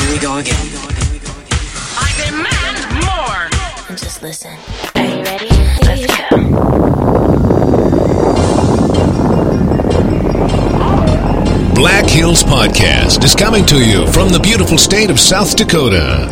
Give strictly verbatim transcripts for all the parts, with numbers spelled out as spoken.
Here we go again. I demand more. And just listen. Are you ready? Let's go. Black Hills Podcast is coming to you from the beautiful state of South Dakota.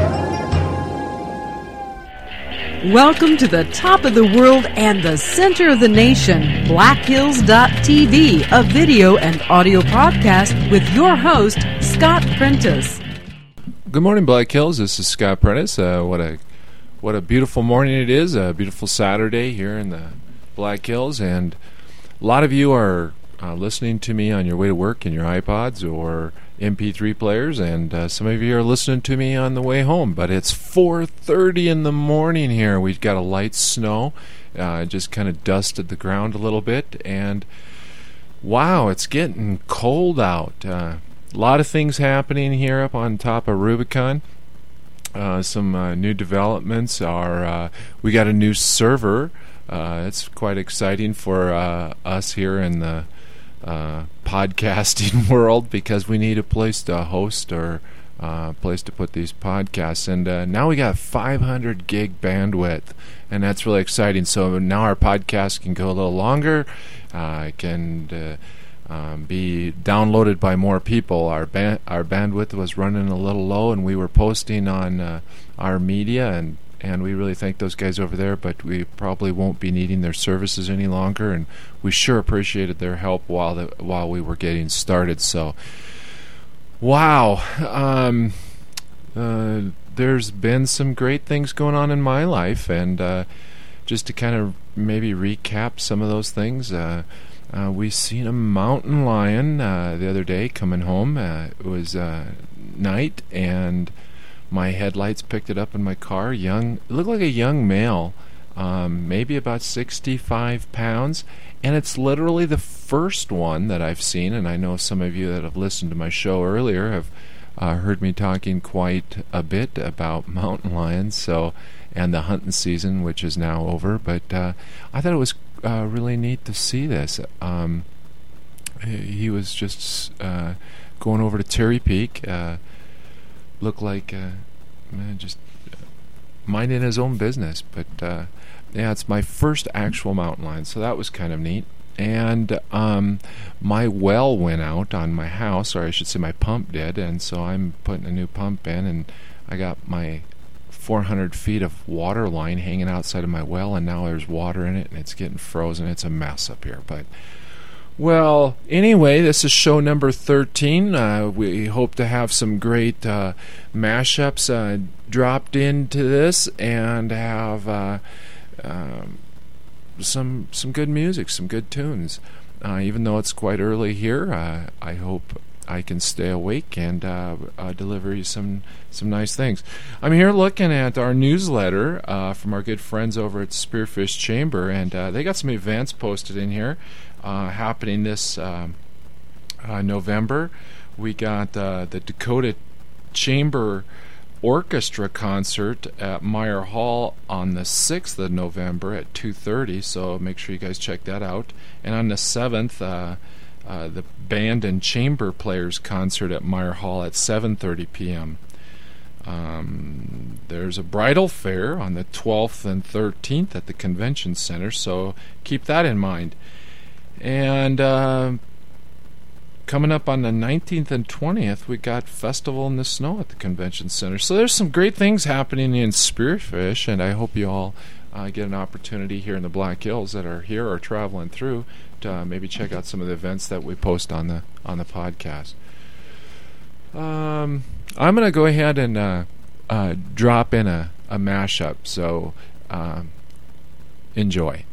Welcome to the top of the world and the center of the nation, black hills dot t v, a video and audio podcast with your host, Scott Prentice. Good morning, Black Hills. This is Scott Prentice. Uh, what a what a beautiful morning it is. A beautiful Saturday here in the Black Hills, and a lot of you are uh, listening to me on your way to work in your iPods or M P three players, and uh, some of you are listening to me on the way home. But it's four thirty in the morning here. We've got a light snow. Uh, just kind of dusted the ground a little bit, and wow, it's getting cold out. Uh, a lot of things happening here up on top of Rubicon. Uh, some uh, new developments are uh, we got a new server. Uh, it's quite exciting for uh, us here in the uh, podcasting world, because we need a place to host or a uh, place to put these podcasts. And uh, now we got five hundred gig bandwidth, and that's really exciting. So now our podcast can go a little longer. Uh, it can uh, um, be downloaded by more people. Our ba- our bandwidth was running a little low, and we were posting on uh, our media, and And we really thank those guys over there, but we probably won't be needing their services any longer, and we sure appreciated their help while the, while we were getting started. So, wow, um, uh, there's been some great things going on in my life, and uh, just to kind of maybe recap some of those things, uh, uh, we seen a mountain lion uh, the other day coming home. Uh, it was uh, night, and my headlights picked it up in my car. Young, it looked like a young male, um, maybe about sixty-five pounds, and it's literally the first one that I've seen. And I know some of you that have listened to my show earlier have uh, heard me talking quite a bit about mountain lions, so and the hunting season, which is now over. But uh, I thought it was uh, really neat to see this. Um, he was just uh, going over to Terry Peak. Uh, Looked like uh, man, just minding his own business. But uh, yeah, it's my first actual mountain lion, so that was kind of neat. And um, my well went out on my house, or I should say my pump did, and so I'm putting a new pump in, and I got my four hundred feet of water line hanging outside of my well, and now there's water in it, and it's getting frozen. It's a mess up here, but well, anyway, this is show number thirteen. Uh, we hope to have some great uh, mashups uh, dropped into this, and have uh, um, some some good music, some good tunes. Uh, even though it's quite early here, uh, I hope I can stay awake and uh, uh, deliver you some some nice things. I'm here looking at our newsletter uh, from our good friends over at Spearfish Chamber, and uh, they got some events posted in here. Uh, happening this uh, uh, November. We got uh, the Dakota Chamber Orchestra concert at Meyer Hall on the sixth of November at two thirty, so make sure you guys check that out. And on the seventh, uh, uh, the Band and Chamber Players concert at Meyer Hall at seven thirty p.m. Um, there's a bridal fair on the twelfth and thirteenth at the Convention Center, so keep that in mind. And uh, coming up on the nineteenth and twentieth, we got Festival in the Snow at the Convention Center. So there's some great things happening in Spearfish, and I hope you all uh, get an opportunity here in the Black Hills that are here or traveling through to uh, maybe check out some of the events that we post on the on the podcast. Um, I'm going to go ahead and uh, uh, drop in a, a mashup, so uh, enjoy.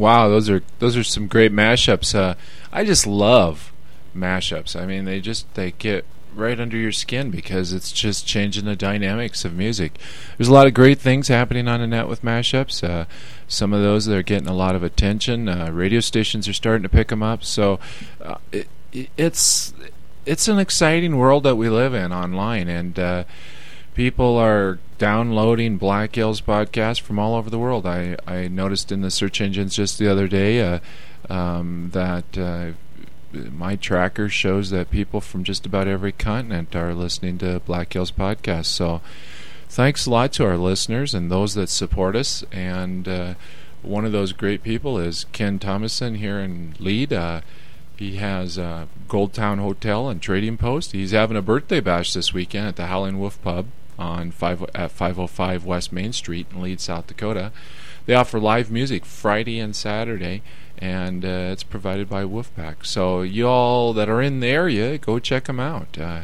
Wow, those are those are some great mashups. Uh, I just love mashups. I mean, they just they get right under your skin because it's just changing the dynamics of music. There's a lot of great things happening on the net with mashups. Uh, some of those that are getting a lot of attention. Uh, radio stations are starting to pick them up. So uh, it, it's it's an exciting world that we live in online, and uh, people are downloading Black Hills podcast from all over the world. I, I noticed in the search engines just the other day uh, um, that uh, my tracker shows that people from just about every continent are listening to Black Hills podcast. So thanks a lot to our listeners and those that support us. And uh, one of those great people is Ken Thomason here in Lead. Uh, he has uh, Goldtown Hotel and Trading Post. He's having a birthday bash this weekend at the Howling Wolf Pub on five at five oh five West Main Street in Lead, South Dakota. They offer live music Friday and Saturday, and uh, it's provided by Wolfpack. So you all that are in the area, go check them out. Uh,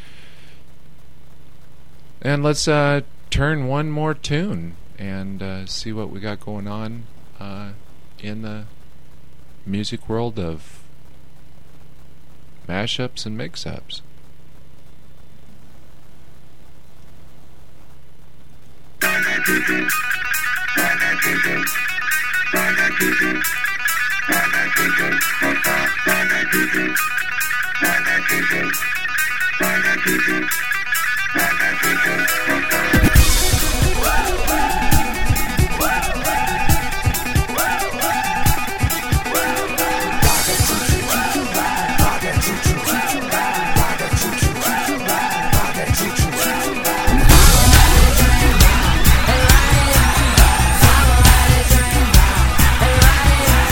and let's uh, turn one more tune and uh, see what we got going on uh, in the music world of mashups and mix-ups. Everybody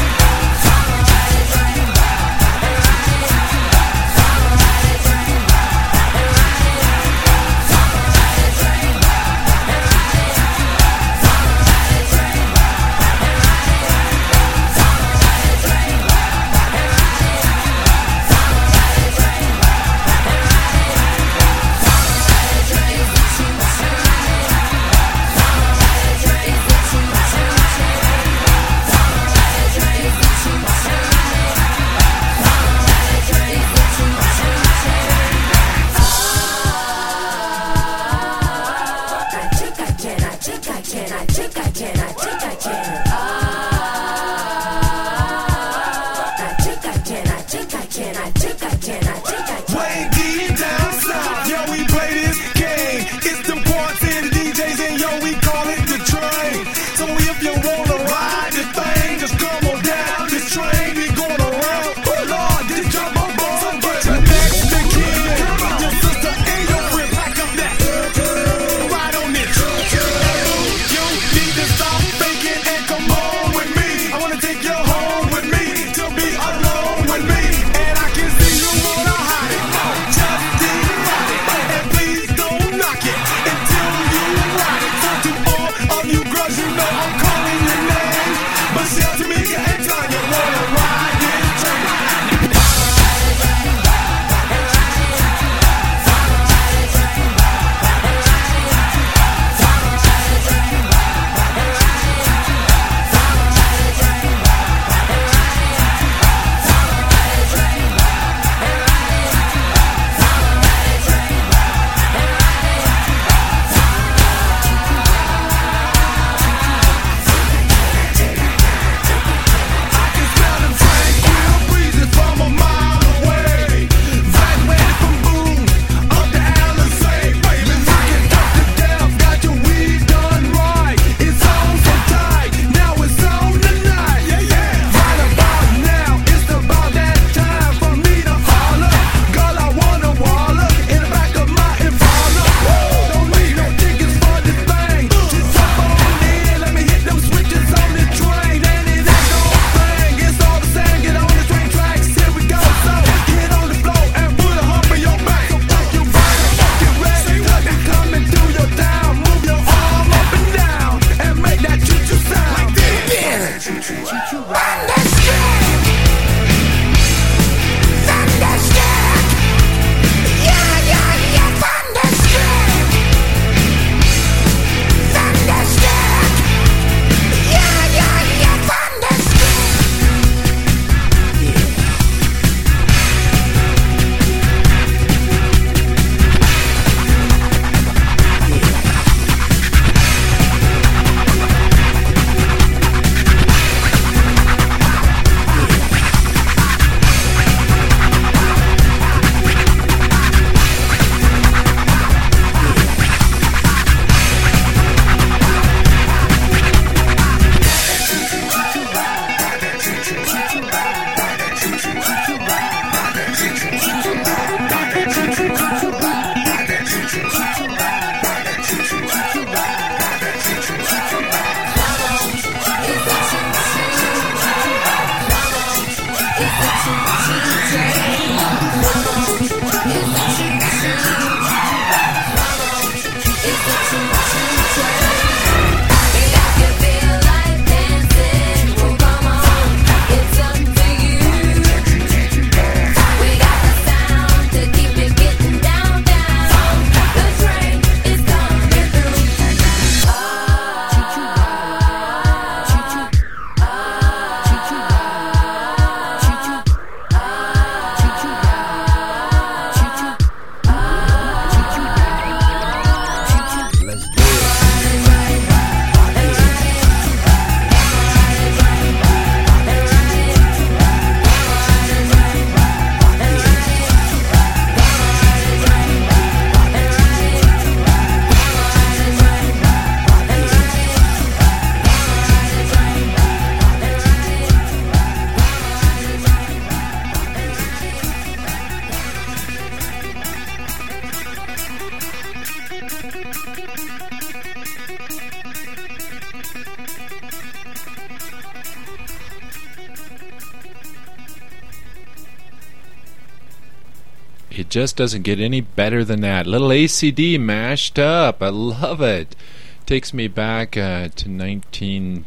it just doesn't get any better than that. Little A C D mashed up. I love it. Takes me back uh, to nineteen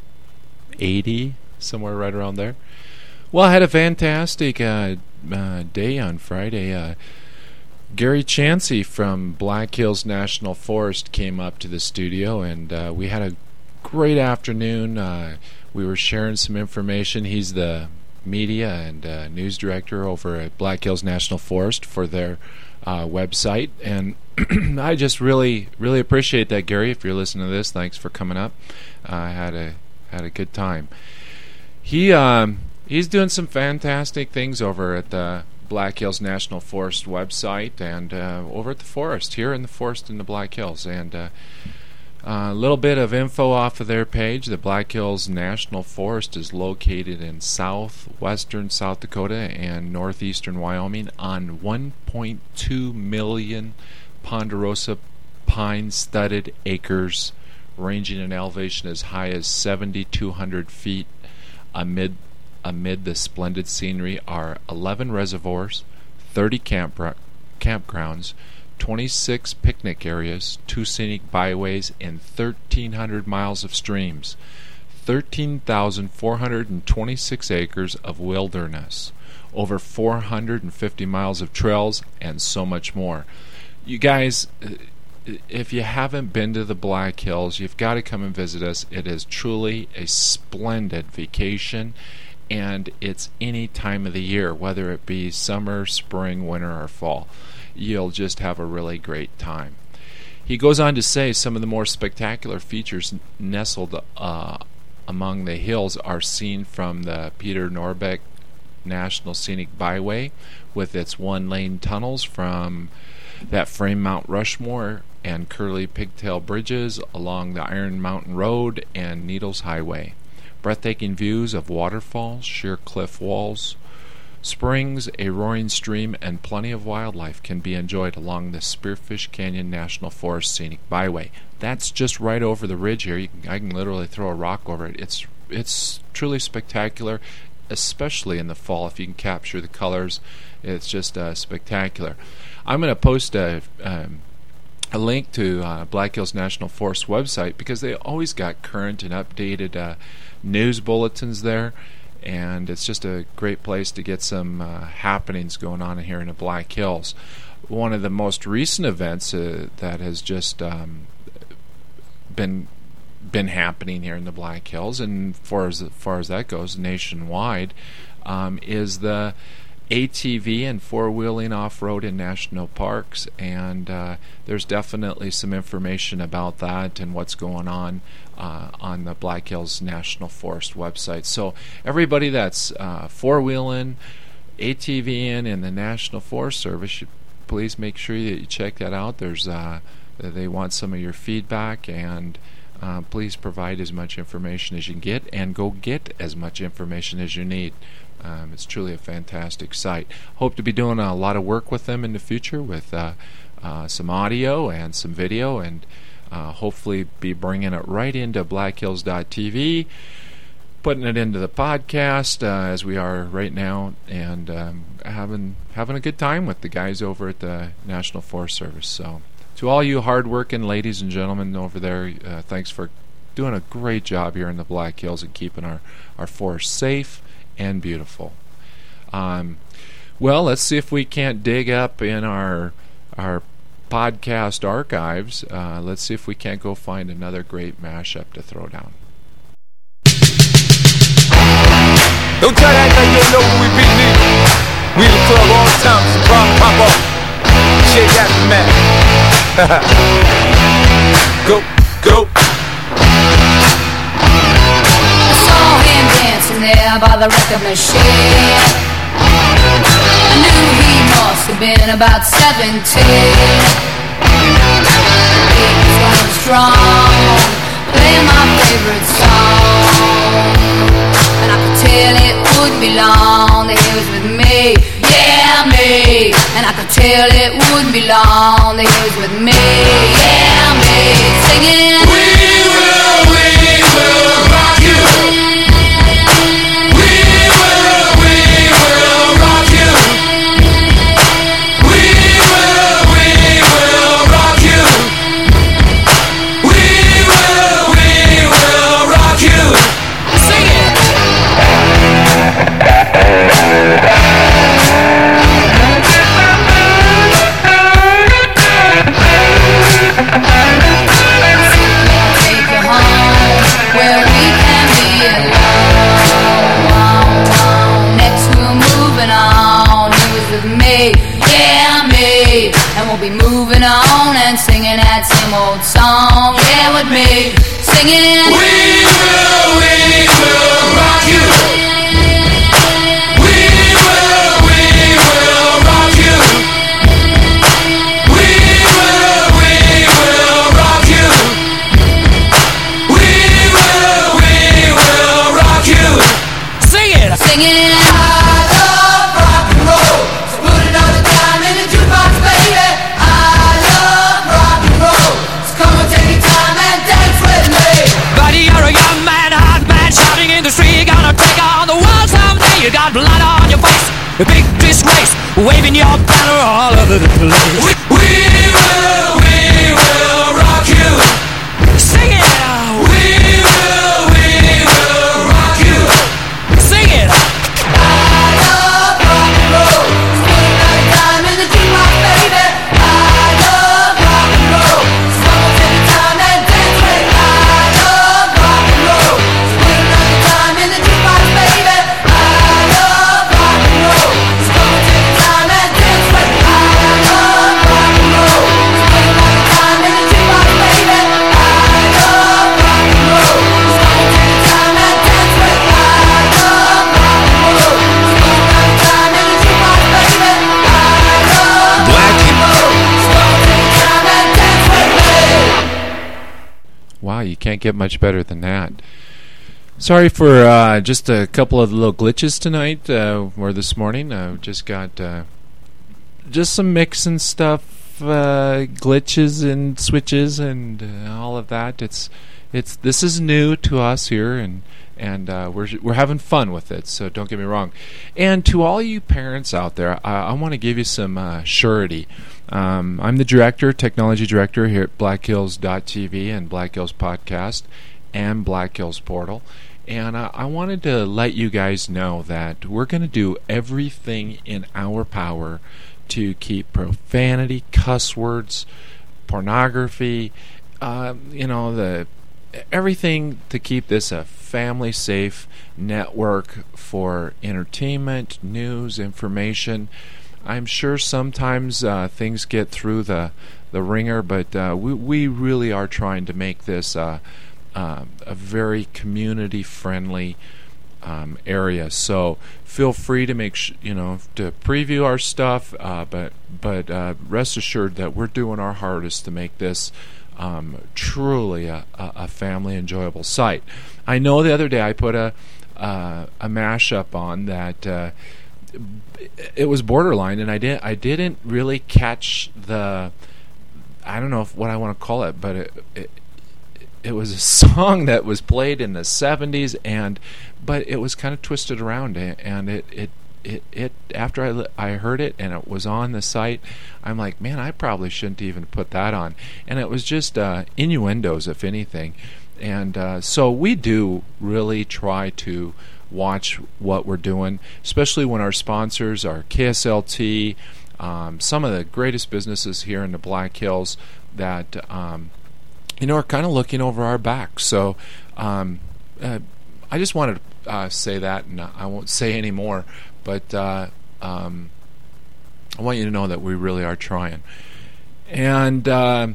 eighty, somewhere right around there. Well, I had a fantastic uh, uh, day on Friday. Uh, Gary Chansey from Black Hills National Forest came up to the studio, and uh, we had a great afternoon. Uh, we were sharing some information. He's the media and uh, news director over at Black Hills National Forest for their uh, website, and I just really, really appreciate that, Gary. If you're listening to this, thanks for coming up. I uh, had a had a good time. He um, he's doing some fantastic things over at the Black Hills National Forest website and uh, over at the forest, here in the forest in the Black Hills, and uh, a uh, little bit of info off of their page. The Black Hills National Forest is located in southwestern South Dakota and northeastern Wyoming on one point two million ponderosa pine-studded acres, ranging in elevation as high as seventy-two hundred feet. Amid amid the splendid scenery are eleven reservoirs, thirty camp campgrounds, twenty-six picnic areas, two scenic byways, and thirteen hundred miles of streams, thirteen thousand four hundred twenty-six acres of wilderness, over four hundred fifty miles of trails, and so much more. You guys, if you haven't been to the Black Hills, you've got to come and visit us. It is truly a splendid vacation, and it's any time of the year, whether it be summer, spring, winter, or fall. You'll just have a really great time. He goes on to say some of the more spectacular features nestled uh, among the hills are seen from the Peter Norbeck National Scenic Byway, with its one-lane tunnels from that frame Mount Rushmore and curly pigtail bridges along the Iron Mountain Road and Needles Highway. Breathtaking views of waterfalls, sheer cliff walls, springs, a roaring stream, and plenty of wildlife can be enjoyed along the Spearfish Canyon National Forest Scenic Byway. That's just right over the ridge here. You can, I can literally throw a rock over it. It's it's truly spectacular, especially in the fall. If you can capture the colors, it's just uh, spectacular. I'm going to post a um, a link to uh, Black Hills National Forest website, because they always got current and updated uh, news bulletins there. And it's just a great place to get some uh, happenings going on here in the Black Hills. One of the most recent events uh, that has just um, been been happening here in the Black Hills, and far as, as far as that goes, nationwide, um, is the A T V and four-wheeling off-road in national parks. And uh, there's definitely some information about that and what's going on Uh, on the Black Hills National Forest website. So everybody that's uh, four-wheeling, ATVing, and the National Forest Service, you please make sure that you check that out. There's uh, they want some of your feedback, and uh, please provide as much information as you can get, and go get as much information as you need. Um, it's truly a fantastic site. Hope to be doing a lot of work with them in the future with uh, uh, some audio and some video, and Uh, hopefully be bringing it right into black hills dot t v, putting it into the podcast uh, as we are right now, and um, having having a good time with the guys over at the National Forest Service. So to all you hard-working ladies and gentlemen over there, uh, thanks for doing a great job here in the Black Hills and keeping our, our forest safe and beautiful. Um, well, let's see if we can't dig up in our our podcast archives. Uh, let's see if we can't go find another great mashup to throw down. Don't try to act like you don't know who we be, nigga. We in the club all the time, so pop, pop off. Shake out the mat. Go, go. I saw him dancing there by the record machine. I knew he must have been about seventeen. He was going strong, playing my favorite song, and I could tell it wouldn't be long that he was with me, yeah me. And I could tell it wouldn't be long that he was with me, yeah me. Singing, we will, we will rock you. We will, we will rock you. We me, yeah, me. And we'll be moving on and singing that same old song, yeah, with me. Singing, we will, we will rock you. We will, we will rock you. We will, we will rock you. We will, we will rock you. Sing it! Sing it. I love rock and roll, so put another dime in the jukebox, baby. I love rock and roll, so come and take your time and dance with me. Buddy, you're a young man, hot man, shouting in the street. You're gonna take on the world someday. You got blood on your face, a big disgrace, waving your banner all over the place. We, we will, we will rock you. Sing it! We will, we will rock you. Sing it! I love rock and roll, so put another dime in the jukebox, baby. I love rock and roll, so come and take your time and dance with me. I love rock and roll, so put another dime in the jukebox, baby. I love rock and roll, so come and take your time and dance with me. I love rock and roll, so put another dime in the jukebox, baby. I love rock and roll, so come and take your time and dance with me. I love rock and roll, so put another dime in the jukebox, baby. I love Black rock and roll, so come and take your time and dance with me. Wow, you can't get much better than that. Sorry for uh, just a couple of little glitches tonight, uh, or this morning. I just got uh, just some mixing stuff, uh, glitches and switches and uh, all of that. It's it's this is new to us here, and and uh, we're we're having fun with it. So don't get me wrong. And to all you parents out there, I, I want to give you some uh, surety. Um, I'm the director, technology director here at Black Hills dot T V and Black Hills Podcast and Black Hills Portal. And uh, I wanted to let you guys know that we're going to do everything in our power to keep profanity, cuss words, pornography, uh, you know, the everything to keep this a family-safe network for entertainment, news, information. I'm sure sometimes uh, things get through the the ringer, but uh, we we really are trying to make this uh, uh, a very community-friendly um, area. So feel free to make sh- you know to preview our stuff, uh, but but uh, rest assured that we're doing our hardest to make this um, truly a, a, a family enjoyable site. I know the other day I put a uh, a mashup on that. Uh, it was borderline, and I didn't I didn't really catch the I don't know if, what I want to call it, but it, it it was a song that was played in the seventies, and but it was kind of twisted around, and it it it, it after I li- I heard it and it was on the site, I'm like, man, I probably shouldn't even put that on, and it was just uh, innuendos, if anything, and uh, so we do really try to watch what we're doing, especially when our sponsors are K S L T, um, some of the greatest businesses here in the Black Hills that um, you know are kind of looking over our backs. So um, uh, I just wanted to uh, say that, and I won't say any more, but uh, um, I want you to know that we really are trying. And uh,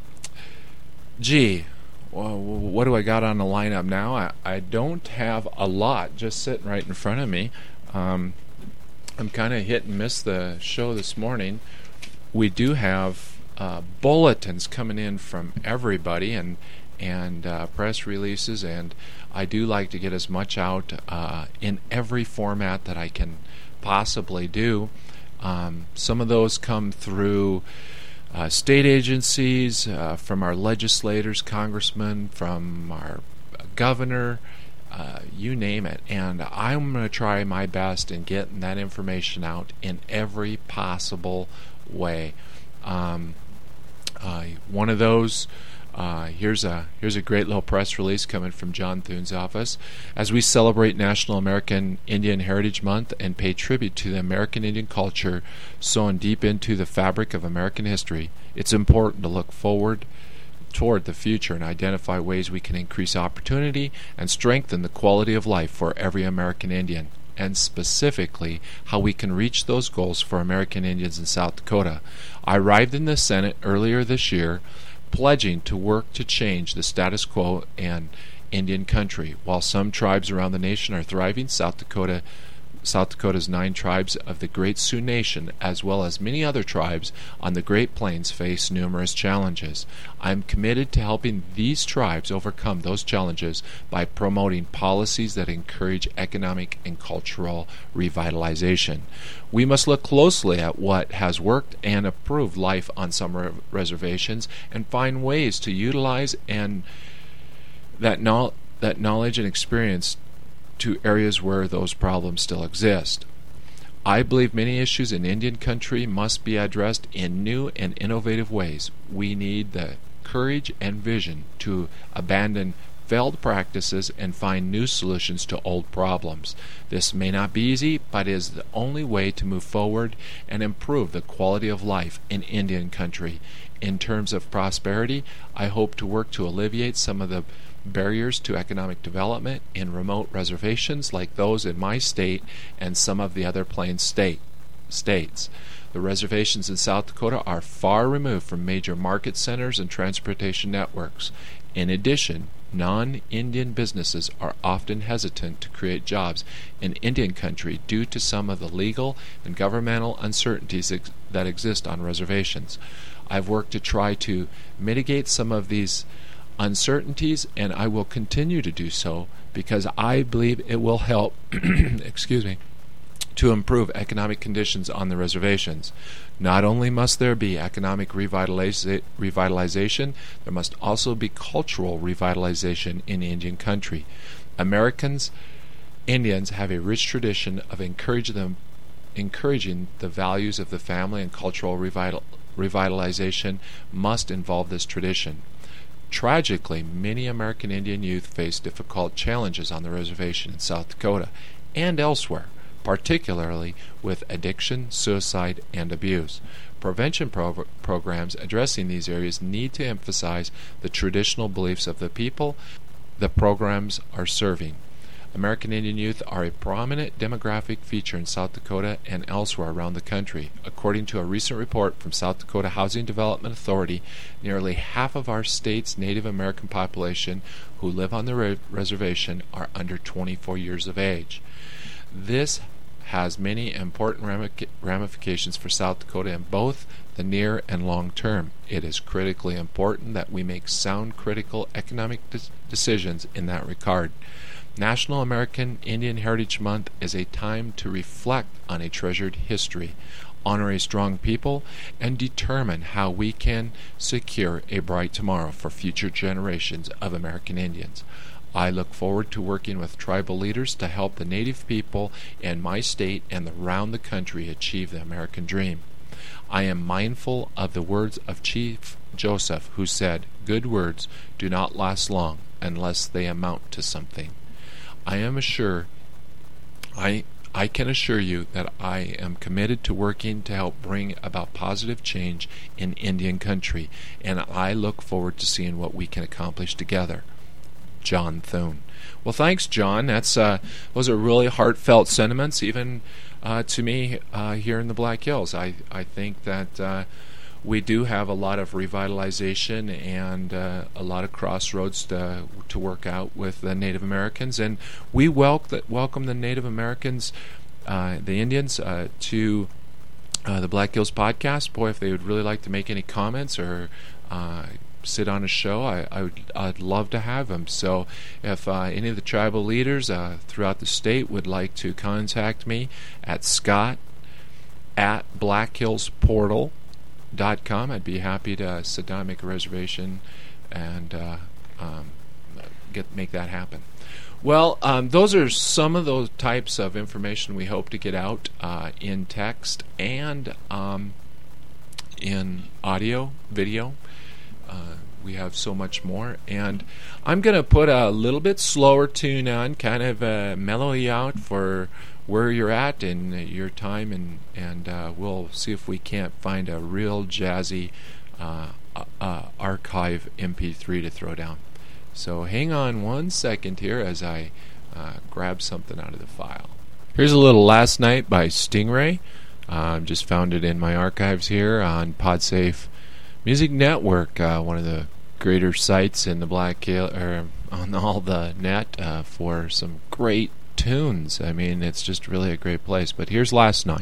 gee, well, what do I got on the lineup now? I, I don't have a lot just sitting right in front of me. Um, I'm kind of hit and miss the show this morning. We do have uh, bulletins coming in from everybody and and uh, press releases, and I do like to get as much out uh, in every format that I can possibly do. Um, some of those come through Uh, state agencies, uh, from our legislators, congressmen, from our governor, uh, you name it. And I'm going to try my best in getting that information out in every possible way. Um, uh, one of those, uh, here's a here's a great little press release coming from John Thune's office. As we celebrate National American Indian Heritage Month and pay tribute to the American Indian culture sewn deep into the fabric of American history, it's important to look forward toward the future and identify ways we can increase opportunity and strengthen the quality of life for every American Indian. and specifically how we can reach those goals for American Indians in South Dakota. I arrived in the Senate earlier this year, pledging to work to change the status quo in Indian country. While some tribes around the nation are thriving, South Dakota South Dakota's nine tribes of the Great Sioux Nation, as well as many other tribes on the Great Plains, face numerous challenges. I am committed to helping these tribes overcome those challenges by promoting policies that encourage economic and cultural revitalization. We must look closely at what has worked and improve life on some re- reservations and find ways to utilize and that, no- that knowledge and experience to areas where those problems still exist. I believe many issues in Indian country must be addressed in new and innovative ways. We need the courage and vision to abandon failed practices and find new solutions to old problems. This may not be easy, but is the only way to move forward and improve the quality of life in Indian country. In terms of prosperity, I hope to work to alleviate some of the barriers to economic development in remote reservations like those in my state and some of the other Plains state, states. The reservations in South Dakota are far removed from major market centers and transportation networks. In addition, non-Indian businesses are often hesitant to create jobs in Indian country due to some of the legal and governmental uncertainties ex- that exist on reservations. I've worked to try to mitigate some of these uncertainties, and I will continue to do so because I believe it will help excuse me to improve economic conditions on the reservations. Not only must there be economic revitaliza- revitalization, there must also be cultural revitalization in Indian country. Americans, Indians have a rich tradition of encouraging them encouraging the values of the family, and cultural revital- revitalization must involve this tradition. Tragically, many American Indian youth face difficult challenges on the reservation in South Dakota and elsewhere, particularly with addiction, suicide, and abuse. Prevention pro- programs addressing these areas need to emphasize the traditional beliefs of the people the programs are serving. American Indian youth are a prominent demographic feature in South Dakota and elsewhere around the country. According to a recent report from South Dakota Housing Development Authority, nearly half of our state's Native American population who live on the re- reservation are under twenty-four years of age. This has many important ramic- ramifications for South Dakota in both the near and long term. It is critically important that we make sound, critical economic de- decisions in that regard. National American Indian Heritage Month is a time to reflect on a treasured history, honor a strong people, and determine how we can secure a bright tomorrow for future generations of American Indians. I look forward to working with tribal leaders to help the Native people in my state and around the country achieve the American dream. I am mindful of the words of Chief Joseph, who said, "Good words do not last long unless they amount to something." I am assure, I I can assure you that I am committed to working to help bring about positive change in Indian country, and I look forward to seeing what we can accomplish together. John Thune. Well, thanks, John. That's uh, those are really heartfelt sentiments, even uh, to me uh, here in the Black Hills. I I think that. Uh, We do have a lot of revitalization and uh, a lot of crossroads to, to work out with the Native Americans, and we welcome welcome the Native Americans, uh, the Indians, uh, to uh, the Black Hills podcast. Boy, if they would really like to make any comments or uh, sit on a show, I, I would I'd love to have them. So, if uh, any of the tribal leaders uh, throughout the state would like to contact me at Scott at Black Hills Portal. Dot com, I'd be happy to sit down, make a reservation, and uh, um, get make that happen. Well, um, those are some of those types of information we hope to get out uh, in text and um, in audio, video. Uh, we have so much more, and I'm going to put a little bit slower tune on, kind of uh, mellow you out for where you're at in your time, and and uh, we'll see if we can't find a real jazzy uh, uh, archive M P three to throw down. So hang on one second here as I uh, grab something out of the file. Here's a little Last Night by Stingray. Uh, just found it in my archives here on PodSafe Music Network, uh, one of the greater sites in the Black Hill, or on all the net uh, for some great tunes. I mean, it's just really a great place. But here's Last Night.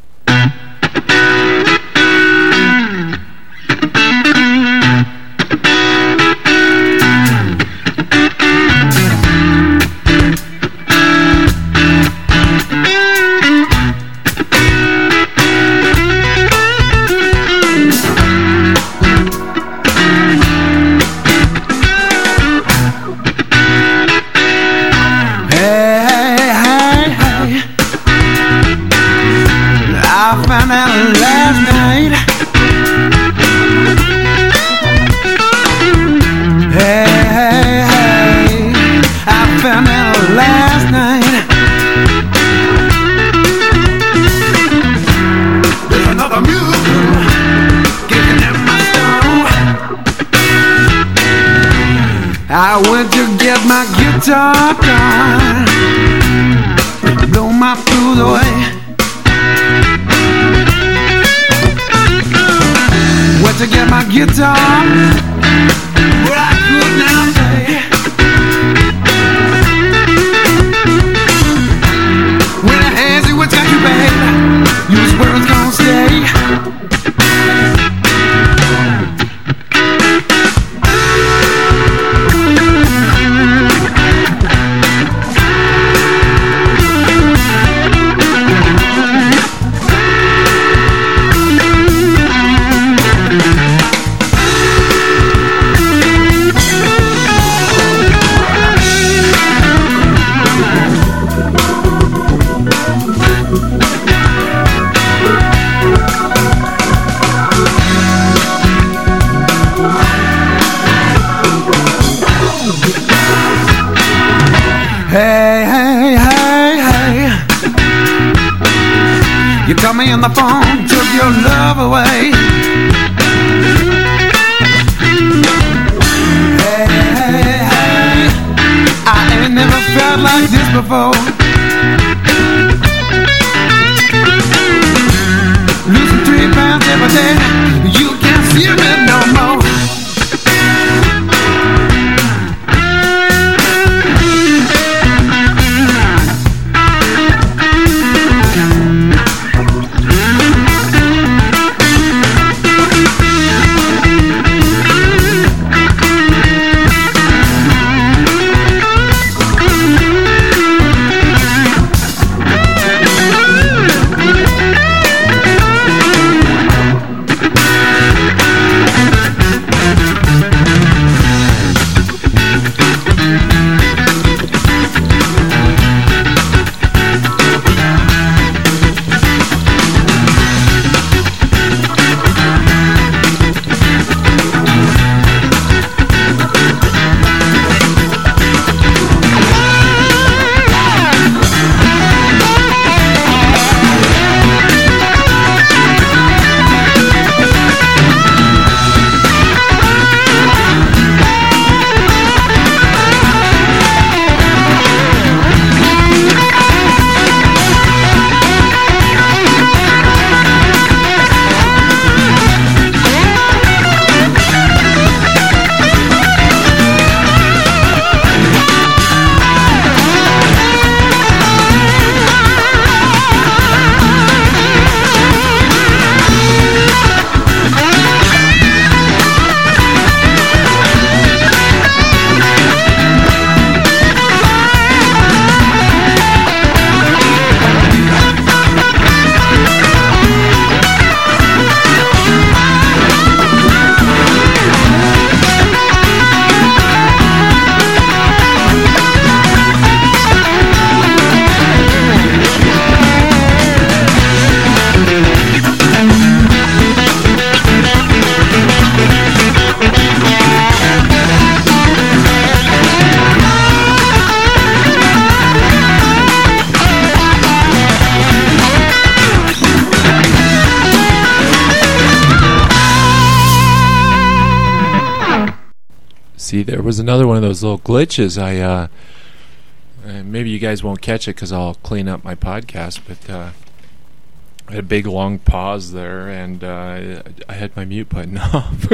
I went to get my guitar gone, blow my blues away. Went to get my guitar, but I could not play. When I asked you what's got you, babe, you was where it's gonna stay. Hey, hey, hey, hey. You called me on the phone, took your love away. Hey, hey, hey. I ain't never felt like this before. Losing three pounds every day, you can't see me no more. See, there was another one of those little glitches. I uh, Uh, maybe you guys won't catch it because I'll clean up my podcast, but uh, I had a big long pause there, and uh, I had my mute button off.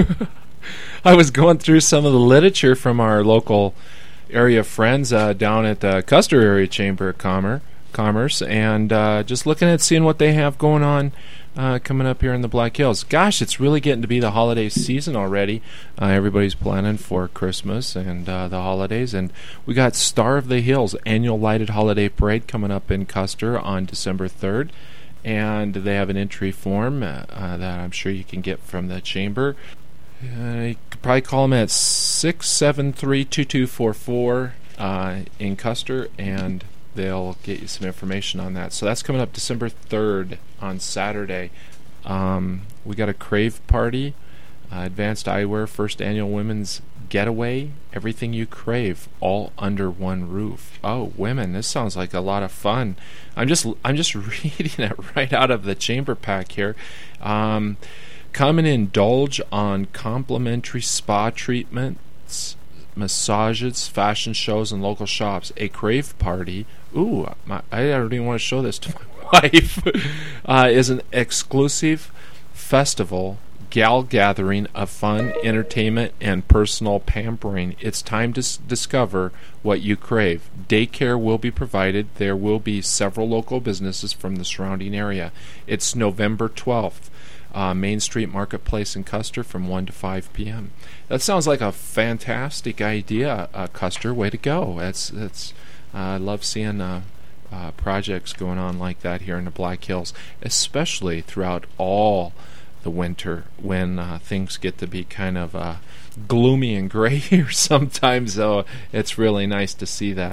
I was going through some of the literature from our local area friends uh, down at the Custer Area Chamber of Commerce, Commerce and uh, just looking at seeing what they have going on uh, coming up here in the Black Hills. Gosh, it's really getting to be the holiday season already. Uh, everybody's planning for Christmas and uh, the holidays, and we got Star of the Hills annual lighted holiday parade coming up in Custer on December third, and they have an entry form uh, uh, that I'm sure you can get from the chamber. Uh, you could probably call them at six seven three, two two four four uh, in Custer, and they'll get you some information on that. So that's coming up December third on Saturday. Um, we got a Crave party, uh, Advanced Eyewear, first annual women's getaway, everything you crave, all under one roof. Oh, women, this sounds like a lot of fun. I'm just I'm just reading it right out of the chamber pack here. Um, come and indulge on complimentary spa treatments, massages, fashion shows, and local shops. A Crave party. Ooh, my, I don't even want to show this to my wife. uh, is an exclusive festival gal gathering of fun, entertainment, and personal pampering. It's time to s- discover what you crave. Daycare will be provided. There will be several local businesses from the surrounding area. It's November twelfth. Uh, Main Street Marketplace in Custer from one to five p.m. That sounds like a fantastic idea, uh, Custer. Way to go. That's that's. Uh, I love seeing uh, uh, projects going on like that here in the Black Hills, especially throughout all the winter when uh, things get to be kind of uh, gloomy and gray here sometimes. So it's really nice to see that.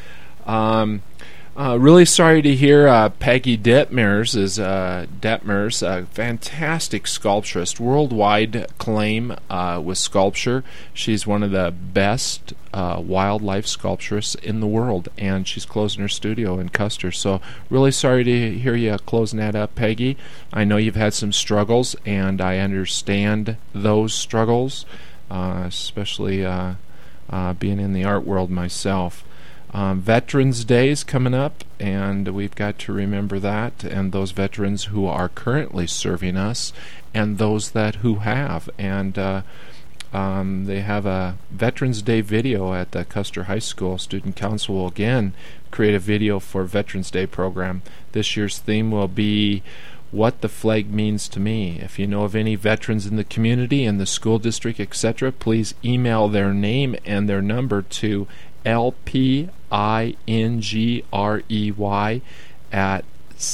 Um, Uh, really sorry to hear uh, Peggy Detmers is uh, Detmers, a fantastic sculpturist, worldwide claim uh, with sculpture. She's one of the best uh, wildlife sculpturists in the world, and she's closing her studio in Custer. So really sorry to hear you closing that up, Peggy. I know you've had some struggles, and I understand those struggles, uh, especially uh, uh, being in the art world myself. Um, Veterans Day is coming up, and we've got to remember that, and those veterans who are currently serving us, and those that who have. And uh, um, they have a Veterans Day video at the Custer High School. Student Council will again create a video for Veterans Day program. This year's theme will be what the flag means to me. If you know of any veterans in the community, in the school district, et cetera, please email their name and their number to L P I N G R E Y at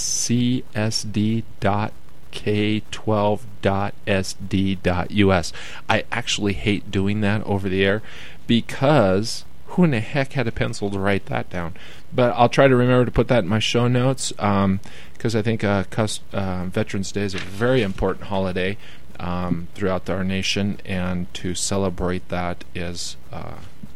C S D dot K twelve dot S D dot U S. I actually hate doing that over the air because who in the heck had a pencil to write that down? But I'll try to remember to put that in my show notes because um, I think uh, cus- uh, Veterans Day is a very important holiday um, throughout our nation, and to celebrate that is uh,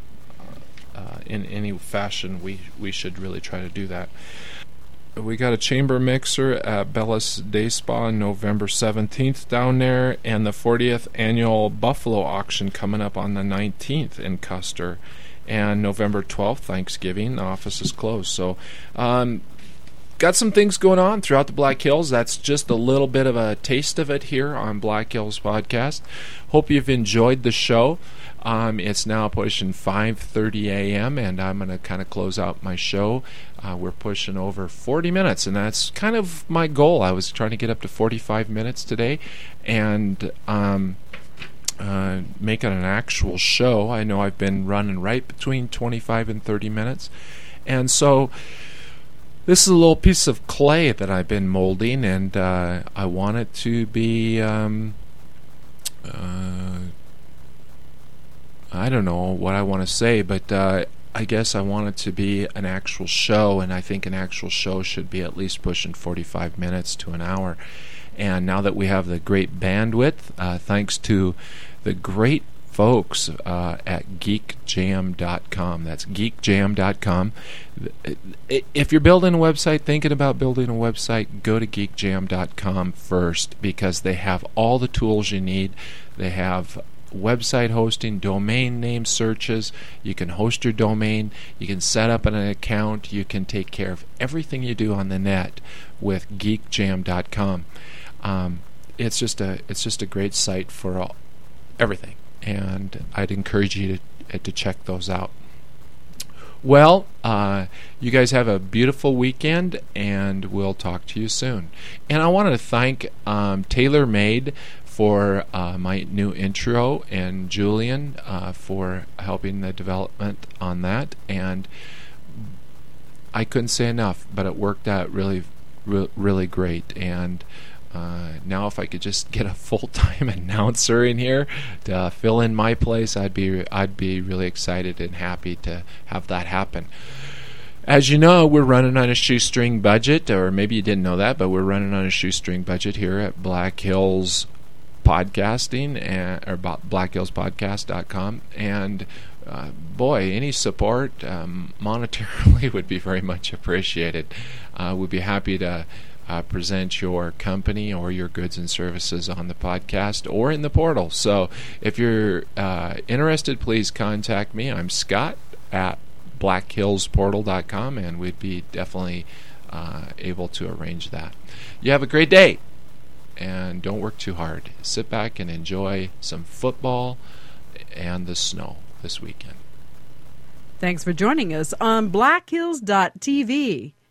Uh, in any fashion, we we should really try to do that. We got a chamber mixer at Bellis Day Spa on November seventeenth down there, and the fortieth annual Buffalo auction coming up on the nineteenth in Custer. And November twelfth, Thanksgiving, the office is closed. So um, got some things going on throughout the Black Hills. That's just a little bit of a taste of it here on Black Hills Podcast. Hope you've enjoyed the show. Um, it's now pushing five thirty a.m. and I'm going to kind of close out my show. Uh, we're pushing over forty minutes, and that's kind of my goal. I was trying to get up to forty-five minutes today and um, uh, make it an actual show. I know I've been running right between twenty-five and thirty minutes. And so this is a little piece of clay that I've been molding, and uh, I want it to be... Um, uh, I don't know what I want to say, but uh, I guess I want it to be an actual show, and I think an actual show should be at least pushing forty-five minutes to an hour. And now that we have the great bandwidth, uh, thanks to the great folks uh, at geek jam dot com. That's geek jam dot com. If you're building a website, thinking about building a website, go to geek jam dot com first, because they have all the tools you need. They have website hosting, domain name searches. You can host your domain. You can set up an account. You can take care of everything you do on the net with geek jam dot com. Um, it's just a it's just a great site for all, everything, and I'd encourage you to to check those out. Well, uh, you guys have a beautiful weekend, and we'll talk to you soon. And I want to thank um, TaylorMade for uh, my new intro, and Julian uh, for helping the development on that. And I couldn't say enough, but it worked out really, re- really great. And uh, now, if I could just get a full-time announcer in here to uh, fill in my place, I'd be I'd be really excited and happy to have that happen. As you know, we're running on a shoestring budget, or maybe you didn't know that, but we're running on a shoestring budget here at Black Hills Podcasting, and, or black hills podcast dot com. And uh, boy, any support um, monetarily would be very much appreciated. Uh, we'd be happy to uh, present your company or your goods and services on the podcast or in the portal. So if you're uh, interested, please contact me. I'm Scott at black hills portal dot com, and we'd be definitely uh, able to arrange that. You have a great day, and don't work too hard. Sit back and enjoy some football and the snow this weekend. Thanks for joining us on black hills dot t v.